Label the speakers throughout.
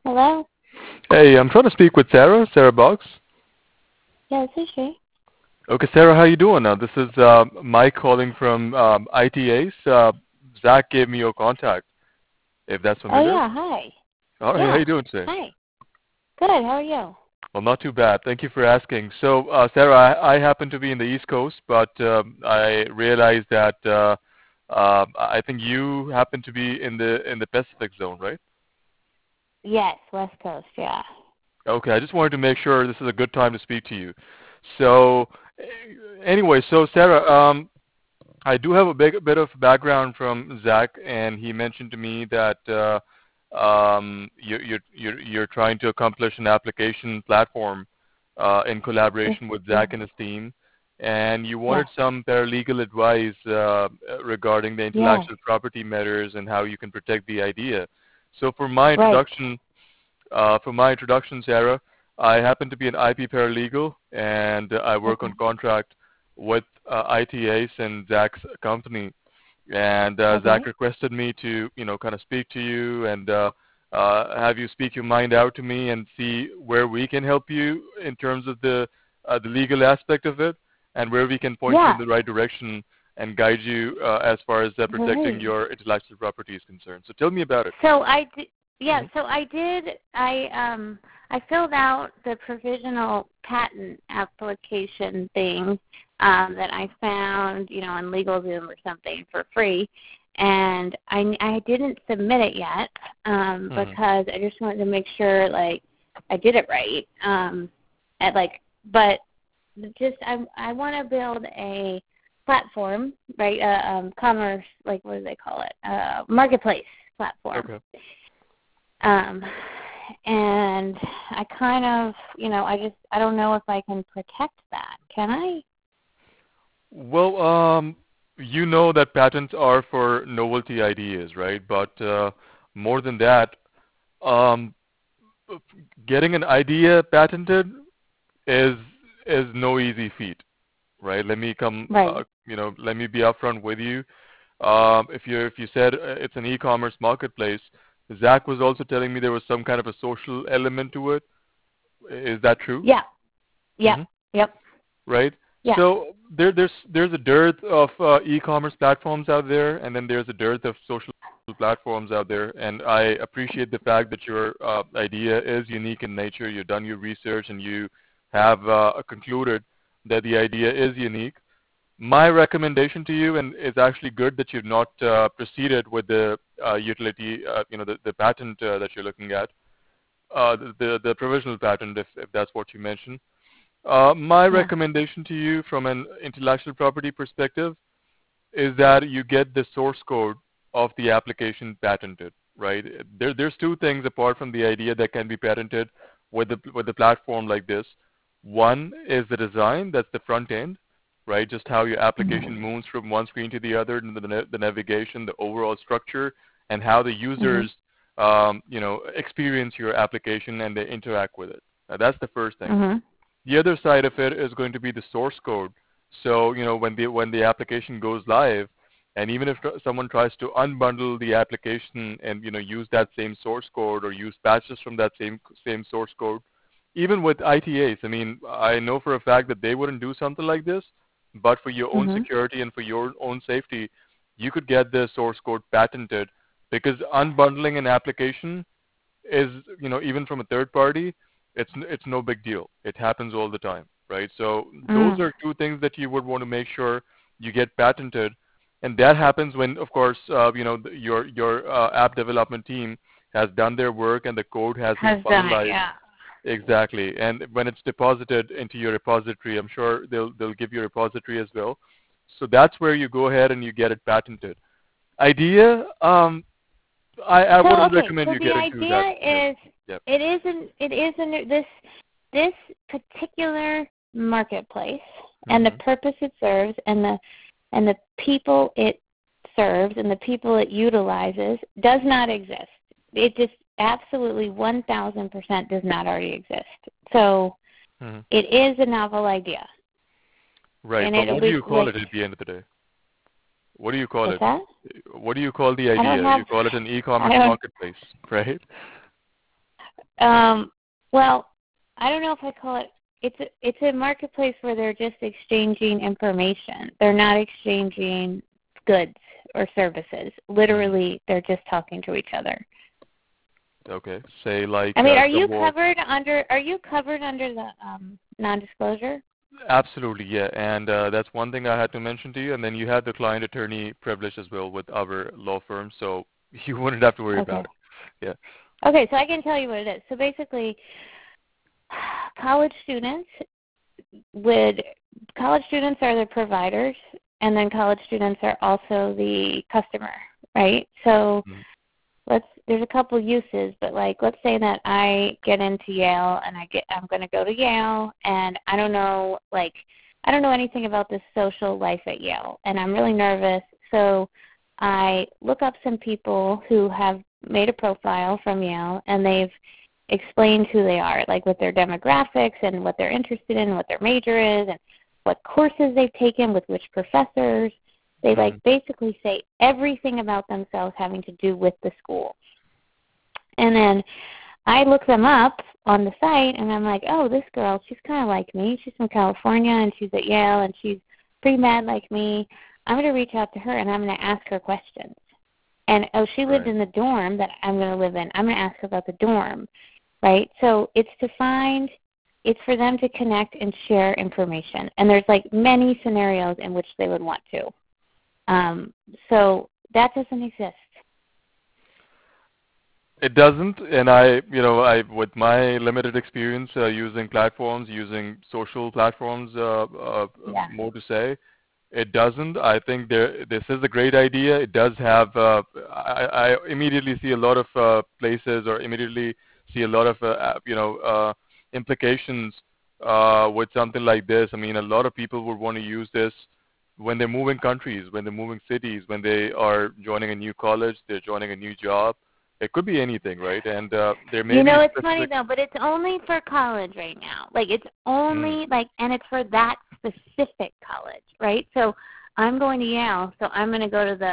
Speaker 1: Hello?
Speaker 2: Hey, I'm trying to speak with Sarah Box.
Speaker 1: Yeah, this is she.
Speaker 2: Okay, Sarah, how you doing now? This is Mike calling from ITAs. Zach gave me your contact, if that's
Speaker 1: Oh,
Speaker 2: familiar.
Speaker 1: yeah, hi.
Speaker 2: All right, how
Speaker 1: Yeah,
Speaker 2: you doing today?
Speaker 1: hi. Good, how are you?
Speaker 2: Well, not too bad. Thank you for asking. So, Sarah, I happen to be in the East Coast, but I realized that I think you happen to be in the Pacific zone, right?
Speaker 1: Yes, West Coast, yeah.
Speaker 2: Okay, I just wanted to make sure this is a good time to speak to you. So, anyway, so Sarah, I do have a bit of background from Zach, and he mentioned to me that you're trying to accomplish an application platform in
Speaker 1: Yes,
Speaker 2: collaboration with
Speaker 1: yes,
Speaker 2: Zach and his team, and you
Speaker 1: yes,
Speaker 2: wanted some paralegal advice regarding the
Speaker 1: yes.
Speaker 2: intellectual property matters and how you can protect the idea. So
Speaker 1: Right.
Speaker 2: for my introduction, Sarah, I happen to be an IP paralegal, and I work
Speaker 1: Okay,
Speaker 2: on contract with ITAs and Zach's company. And Zach
Speaker 1: okay.
Speaker 2: requested me to, kind of speak to you and have you speak your mind out to me and see where we can help you in terms of the legal aspect of it, and where we can point you
Speaker 1: Yeah,
Speaker 2: in the right direction and guide you as far as protecting
Speaker 1: great.
Speaker 2: your intellectual property is concerned. So tell me about it.
Speaker 1: So I did, yeah,
Speaker 2: Hmm.
Speaker 1: so I filled out the provisional patent application thing that I found, on LegalZoom or something for free, and I didn't submit it yet
Speaker 2: Hmm.
Speaker 1: because I just wanted to make sure like I did it right. At like, but just I want to build a platform, right? Commerce, like what do they call it? Marketplace platform.
Speaker 2: Okay.
Speaker 1: Um, and I kind of, I don't know if I can protect that. Can I?
Speaker 2: Well, you know that patents are for novelty ideas, right? But more than that, um, getting an idea patented is is no easy feat, right?
Speaker 1: Right.
Speaker 2: Let me be upfront with you. If you said it's an e-commerce marketplace, Zach was also telling me there was some kind of a social element to it. Is that true?
Speaker 1: Yeah. Yep.
Speaker 2: Hmm.
Speaker 1: Yep.
Speaker 2: Right?
Speaker 1: Yeah.
Speaker 2: So there's a dearth of e-commerce platforms out there, and then there's a dearth of social platforms out there. And I appreciate the fact that your idea is unique in nature. You've done your research and you have concluded that the idea is unique. My recommendation to you, and it's actually good that you've not proceeded with the utility, the patent that you're looking at, the provisional patent, if that's what you mentioned. My
Speaker 1: Yeah.
Speaker 2: recommendation to you from an intellectual property perspective is that you get the source code of the application patented, right? There's two things apart from the idea that can be patented with a platform like this. One is the design, that's the front end, right? Just how your application
Speaker 1: Mhm.
Speaker 2: moves from one screen to the other, and the navigation, the overall structure, and how the
Speaker 1: Mhm.
Speaker 2: users, experience your application and they interact with it. That's the first thing.
Speaker 1: Mhm.
Speaker 2: The other side of it is going to be the source code. So, when the application goes live, and even if someone tries to unbundle the application and use that same source code or use patches from that same source code, even with ITAs, I mean, I know for a fact that they wouldn't do something like this, but for your own
Speaker 1: Mhm.
Speaker 2: security and for your own safety, you could get the source code patented, because unbundling an application is, even from a third party, it's no big deal. It happens all the time, right? So those
Speaker 1: Mm.
Speaker 2: are two things that you would want to make sure you get patented, and that happens when, of course, your app development team has done their work and the code has been
Speaker 1: Has done it.
Speaker 2: finalized.
Speaker 1: Yeah.
Speaker 2: Exactly, and when it's deposited into your repository, I'm sure they'll give you a repository as well. So that's where you go ahead and you get it patented. Idea, I
Speaker 1: So
Speaker 2: wouldn't
Speaker 1: okay,
Speaker 2: recommend
Speaker 1: so
Speaker 2: you
Speaker 1: the
Speaker 2: get into that.
Speaker 1: idea
Speaker 2: Yeah.
Speaker 1: is
Speaker 2: Yeah.
Speaker 1: it isn't this particular marketplace and the
Speaker 2: Mhm.
Speaker 1: purpose it serves and the people it serves and the people it utilizes does not exist. It just absolutely 1,000% does not already exist. So
Speaker 2: Mhm.
Speaker 1: it is a novel idea,
Speaker 2: Right,
Speaker 1: and
Speaker 2: but
Speaker 1: it'll
Speaker 2: what do
Speaker 1: be
Speaker 2: you call
Speaker 1: like
Speaker 2: it at the end of the day? What do you call
Speaker 1: what's
Speaker 2: it?
Speaker 1: that?
Speaker 2: What do you call the
Speaker 1: I don't
Speaker 2: idea?
Speaker 1: have
Speaker 2: You call it an
Speaker 1: I
Speaker 2: e-commerce
Speaker 1: don't
Speaker 2: marketplace, right?
Speaker 1: Well, I don't know if I call it. It's a marketplace where they're just exchanging information. They're not exchanging goods or services. Literally, they're just talking to each other.
Speaker 2: Okay. Say like.
Speaker 1: I mean, are you covered under the non-disclosure?
Speaker 2: Absolutely, yeah. And that's one thing I had to mention to you. And then you have the client attorney privilege as well with our law firm, so you wouldn't have to worry about it. Yeah.
Speaker 1: Okay, so I can tell you what it is. So basically, college students are the providers, and then college students are also the customer, right? So there's a couple uses, but like let's say that I get into Yale and I'm going to go to Yale, and I don't know anything about the social life at Yale, and I'm really nervous. So I look up some people who have made a profile from Yale, and they've explained who they are, like with their demographics and what they're interested in, what their major is, and what courses they've taken with which professors. They like basically say everything about themselves having to do with the school. And then I look them up on the site, and I'm like, oh, this girl, she's kind of like me. She's from California, and she's at Yale, and she's pretty mad like me. I'm going to reach out to her, and I'm going to ask her questions. And, oh, she lived in the dorm that I'm going to live in. I'm going to ask her about the dorm, right? So it's for them to connect and share information. And there's, like, many scenarios in which they would want to. So that doesn't exist.
Speaker 2: It doesn't, and I with my limited experience using social platforms, more to say, it doesn't. I think this is a great idea. It does have. I immediately see a lot of places, or immediately see a lot of implications with something like this. I mean, a lot of people would want to use this when they're moving countries, when they're moving cities, when they are joining a new college, they're joining a new job. It could be anything, right? And there may be
Speaker 1: it's funny though, but it's only for college right now. Like it's only and it's for that specific college, right? So I'm going to Yale, so I'm going to go to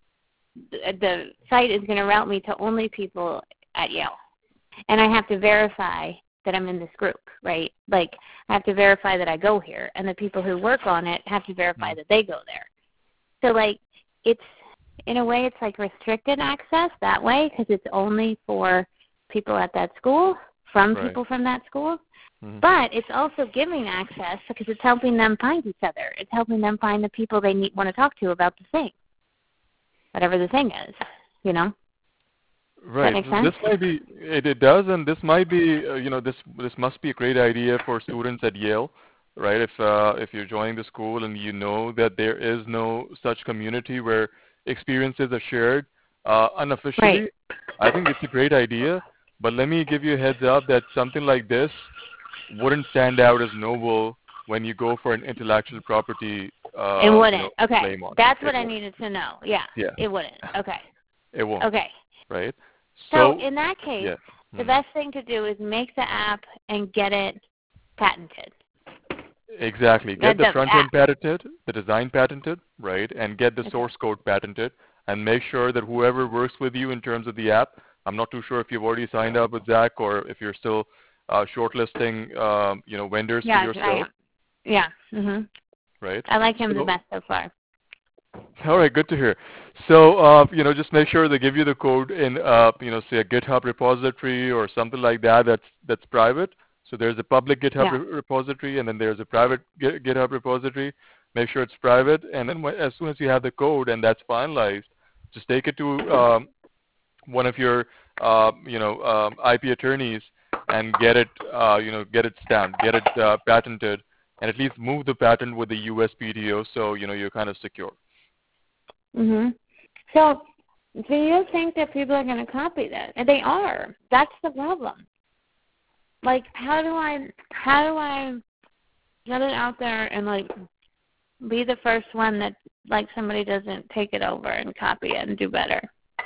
Speaker 1: the site is going to route me to only people at Yale, and I have to verify that I'm in this group, right? Like I have to verify that I go here, and the people who work on it have to verify that they go there. So like it's. In a way, it's like restricted access that way because it's only for people at that school, from people from that school. But it's also giving access because it's helping them find each other. It's helping them find the people they want to talk to about the thing, whatever the thing is, Right.
Speaker 2: Does that
Speaker 1: make sense?
Speaker 2: This might be, it does, and this might be, this must be a great idea for students at Yale, right? If you're joining the school and you know that there is no such community where experiences are shared unofficially, I think it's a great idea. But let me give you a heads up that something like this wouldn't stand out as noble when you go for an intellectual property
Speaker 1: it wouldn't.
Speaker 2: claim on
Speaker 1: That's what I needed to know. Yeah. It wouldn't. Okay.
Speaker 2: It won't.
Speaker 1: Okay.
Speaker 2: Right.
Speaker 1: So in that case, the best thing to do is make the app and get it patented.
Speaker 2: Exactly. Get the front end patented, the design patented, right, and get the source code patented, and make sure that whoever works with you in terms of the app, I'm not too sure if you've already signed up with Zach or if you're still shortlisting, vendors for yourself.
Speaker 1: Yeah. Mhm.
Speaker 2: Right.
Speaker 1: I like him the best so far.
Speaker 2: All right, good to hear. So, just make sure they give you the code in, say a GitHub repository or something like that. That's private. So there's a public GitHub repository, and then there's a private GitHub repository. Make sure it's private, and then as soon as you have the code and that's finalized, just take it to one of your, IP attorneys and get it, get it stamped, get it patented, and at least move the patent with the USPTO, so you're kind of secure.
Speaker 1: Mhm. So, do you think that people are going to copy that? And they are. That's the problem. Like, how do I get it out there and be the first one that somebody doesn't take it over and copy it and do better?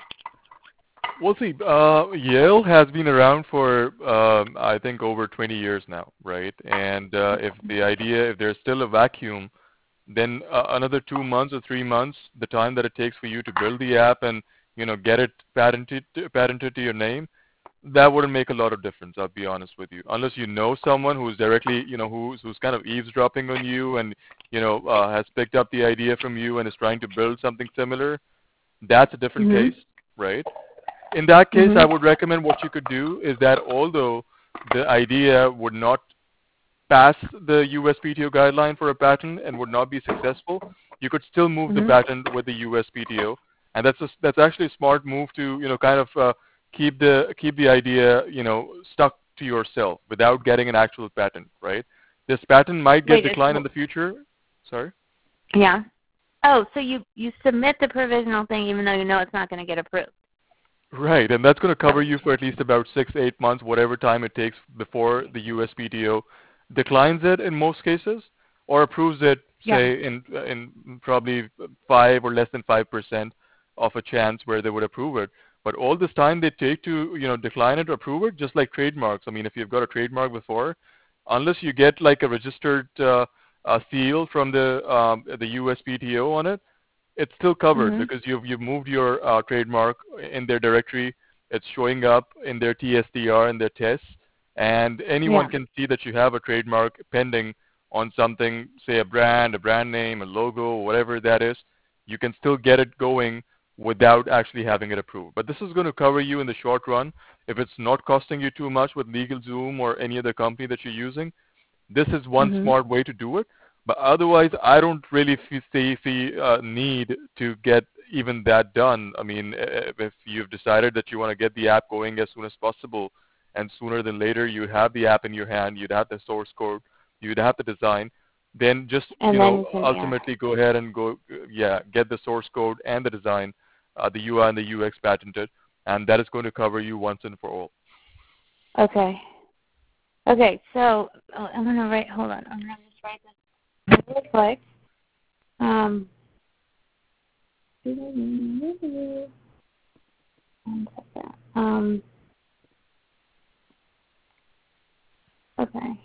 Speaker 2: Well, see, Yale has been around for I think over 20 years now, right? And if there's still a vacuum, then another 2 months or 3 months, the time that it takes for you to build the app and get it patented to your name, that wouldn't make a lot of difference. I'll be honest with you, unless you know someone who's directly, who's kind of eavesdropping on you and has picked up the idea from you and is trying to build something similar. That's a different
Speaker 1: Mhm.
Speaker 2: case, right? In that case, I
Speaker 1: Mhm.
Speaker 2: would recommend what you could do is that although the idea would not pass the USPTO guideline for a patent and would not be successful, you could still move the
Speaker 1: Mhm.
Speaker 2: patent with the USPTO, and that's actually a smart move to kind of keep the idea stuck to yourself without getting an actual patent, right? This patent might get
Speaker 1: Wait,
Speaker 2: declined in the future. Sorry.
Speaker 1: yeah. Oh, so you submit the provisional thing even though you know it's not going to get approved.
Speaker 2: Right, and that's going to cover you for at least about 6 to 8 months, whatever time it takes before the USPTO declines it in most cases, or approves it,
Speaker 1: Yeah.
Speaker 2: say in probably 5 or less than 5% of a chance where they would approve it. But all this time they take to decline it or approve it, just like trademarks. I mean, if you've got a trademark before, unless you get like a registered seal from the USPTO on it, it's still covered
Speaker 1: Mhm.
Speaker 2: because you've moved your trademark in their directory. It's showing up in their TSDR and their tests, and anyone
Speaker 1: Yeah.
Speaker 2: can see that you have a trademark pending on something, say a brand name, a logo, whatever that is. You can still get it going without actually having it approved. But this is going to cover you in the short run. If it's not costing you too much with LegalZoom or any other company that you're using, this is one
Speaker 1: Mhm.
Speaker 2: smart way to do it. But otherwise, I don't really see need to get even that done. I mean, if you've decided that you want to get the app going as soon as possible, and sooner than later you have the app in your hand, you'd have the source code, you'd have the design, then just
Speaker 1: And then you can
Speaker 2: ultimately go ahead and get the source code and the design, the UI and the UX patented, and that is going to cover you once and for all.
Speaker 1: Okay. Okay. So I'm gonna write. Hold on. I'm gonna just write this real quick. Um. One second. Okay.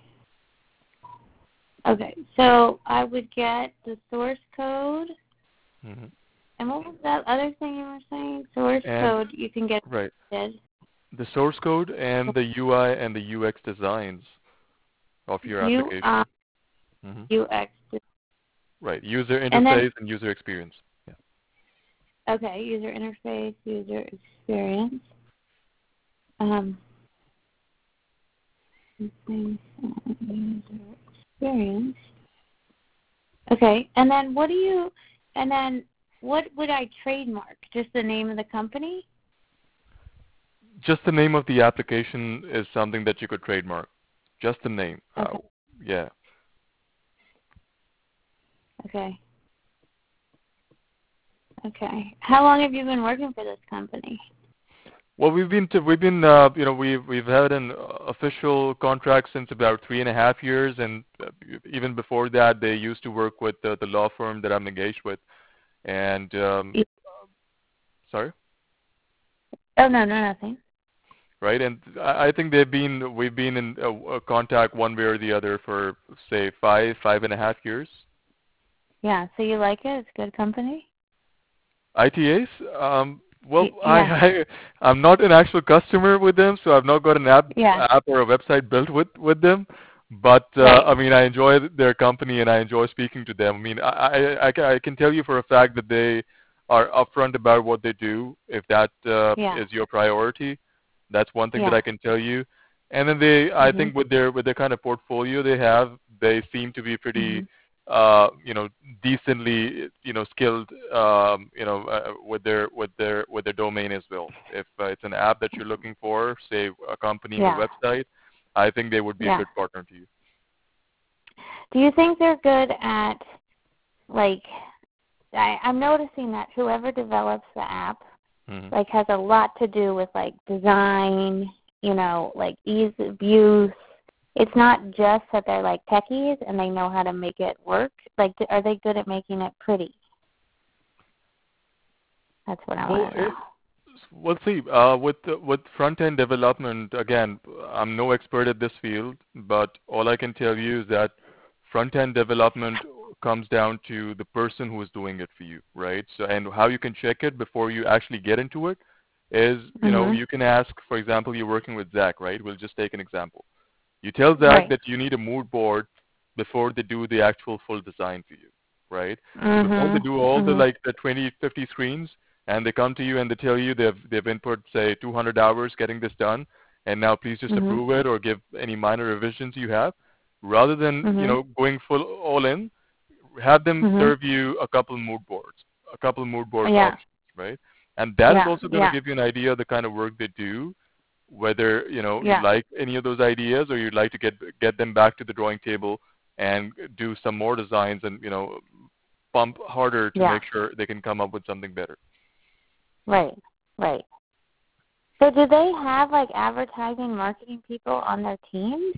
Speaker 1: Okay. So I would get the source code.
Speaker 2: Hmm.
Speaker 1: And what was that other thing you were saying? Source
Speaker 2: And
Speaker 1: code you can get
Speaker 2: right,
Speaker 1: did.
Speaker 2: the source code and the UI and the UX designs of your
Speaker 1: U
Speaker 2: application. Hmm.
Speaker 1: UX.
Speaker 2: Right, user
Speaker 1: And then
Speaker 2: interface and user experience. Yeah.
Speaker 1: okay, user interface, user experience. Um user experience. Okay. And then what would I trademark? Just the name of the company?
Speaker 2: Just the name of the application is something that you could trademark. Just the name.
Speaker 1: Okay.
Speaker 2: Yeah.
Speaker 1: Okay. Okay. How long have you been working for this company?
Speaker 2: Well, we've had an official contract since about 3.5 years, and even before that, they used to work with the law firm that I'm engaged with. And sorry.
Speaker 1: Oh no, nothing.
Speaker 2: Right? And I think we've been in contact one way or the other for say 5.5 years.
Speaker 1: Yeah. So you like it? It's a good company?
Speaker 2: ITAs, well,
Speaker 1: Yeah.
Speaker 2: I'm not an actual customer with them, so I've not got an
Speaker 1: Yeah.
Speaker 2: app or a website built with them. But
Speaker 1: Right.
Speaker 2: I mean, I enjoy their company and I enjoy speaking to them. I mean, I can tell you for a fact that they are upfront about what they do. If that
Speaker 1: Yeah.
Speaker 2: is your priority, that's one thing that
Speaker 1: Yeah.
Speaker 2: I can tell you. And then I
Speaker 1: Mhm.
Speaker 2: think with their kind of portfolio they have, they seem to be pretty
Speaker 1: Mhm.
Speaker 2: decently, skilled, with their domain as well. If it's an app that you're looking for, say accompanying a
Speaker 1: Yeah.
Speaker 2: website, I think they would be a
Speaker 1: Yeah.
Speaker 2: good partner to you.
Speaker 1: Do you think they're good at like I'm noticing that whoever develops the app
Speaker 2: Hmm.
Speaker 1: like has a lot to do with like design, like ease of use. It's not just that they're like techies and they know how to make it work. Like, are they good at making it pretty? That's what I
Speaker 2: Well,
Speaker 1: want to know.
Speaker 2: we'll see. With front end development, again, I'm no expert at this field, but all I can tell you is that front end development comes down to the person who is doing it for you, right? So, and how you can check it before you actually get into it is,
Speaker 1: Mhm.
Speaker 2: you can ask, for example, you're working with Zach, right? We'll just take an example. You tell Zach
Speaker 1: Right.
Speaker 2: that you need a mood board before they do the actual full design for you, right? So before they
Speaker 1: Mhm.
Speaker 2: do all the
Speaker 1: Mhm.
Speaker 2: like the 20, 50 screens, and they come to you and they tell you they've input say 200 hours getting this done, and now please just
Speaker 1: Mhm.
Speaker 2: approve it or give any minor revisions you have, rather than
Speaker 1: Mhm.
Speaker 2: going full all in, have them
Speaker 1: Mhm.
Speaker 2: serve you a couple mood boards
Speaker 1: Yeah.
Speaker 2: options, right? And that is
Speaker 1: Yeah.
Speaker 2: also going to
Speaker 1: Yeah.
Speaker 2: give you an idea of the kind of work they do, whether you
Speaker 1: Yeah.
Speaker 2: like any of those ideas or you'd like to get them back to the drawing table and do some more designs and pump harder to
Speaker 1: Yeah.
Speaker 2: make sure they can come up with something better.
Speaker 1: Right. Right. So do they have like advertising marketing people on their teams?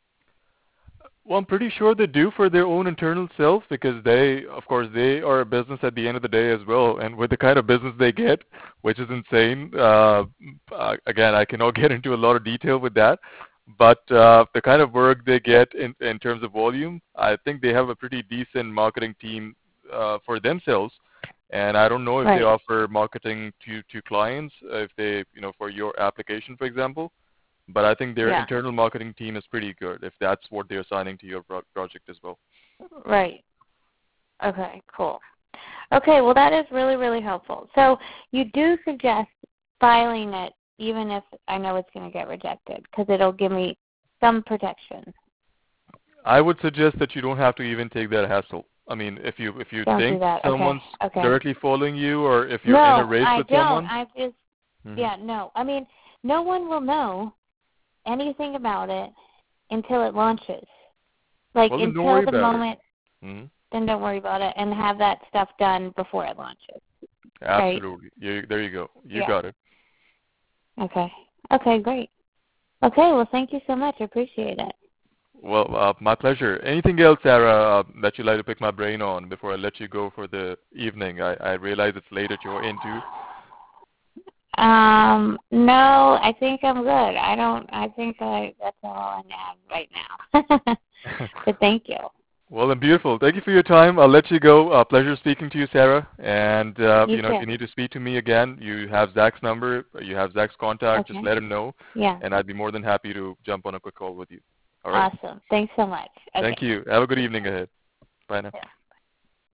Speaker 2: Well, I'm pretty sure they do for their own internal self because they, of course, they are a business at the end of the day as well. And with the kind of business they get, which is insane, again, I cannot get into a lot of detail with that. But the kind of work they get in terms of volume, I think they have a pretty decent marketing team for themselves. And I don't know if they
Speaker 1: Right.
Speaker 2: offer marketing to clients, if they, for your application, for example. But I think their
Speaker 1: Yeah.
Speaker 2: internal marketing team is pretty good if that's what they're assigning to your project as well.
Speaker 1: Right. Okay. Cool. Okay. Well, that is really, really helpful. So you do suggest filing it, even if I know it's going to get rejected, because it'll give me some protection.
Speaker 2: I would suggest that you don't have to even take that hassle. I mean, if you
Speaker 1: Don't do
Speaker 2: think
Speaker 1: that. Okay.
Speaker 2: someone's
Speaker 1: Okay.
Speaker 2: directly following you or if you're in a
Speaker 1: No,
Speaker 2: race
Speaker 1: I
Speaker 2: with
Speaker 1: don't.
Speaker 2: someone,
Speaker 1: I just,
Speaker 2: hmm
Speaker 1: yeah, no. I mean, no one will know anything about it until it launches. Like
Speaker 2: well, then don't
Speaker 1: until
Speaker 2: worry
Speaker 1: the
Speaker 2: about it.
Speaker 1: moment,
Speaker 2: hmm
Speaker 1: then don't worry about it and have that stuff done before it launches. Right?
Speaker 2: Absolutely. There you go. You
Speaker 1: Yeah.
Speaker 2: got it.
Speaker 1: Okay. Okay, great. Okay, well, thank you so much. I appreciate it.
Speaker 2: Well, my pleasure. Anything else, Sarah, that you'd like to pick my brain on before I let you go for the evening? I realize it's late at your end too.
Speaker 1: No, I think I'm good. I think that's all I have right now. But thank you.
Speaker 2: Well, then, beautiful. Thank you for your time. I'll let you go. Pleasure speaking to you, Sarah. And
Speaker 1: You
Speaker 2: if
Speaker 1: too.
Speaker 2: you need to speak to me again, you have Zach's number. You have Zach's contact. Just
Speaker 1: Okay.
Speaker 2: let him know,
Speaker 1: Yeah.
Speaker 2: and I'd be more than happy to jump on a quick call with you. All right.
Speaker 1: Awesome. Thanks so much.
Speaker 2: Thank
Speaker 1: Okay.
Speaker 2: you. Have a good evening ahead. Bye now.
Speaker 1: Yeah.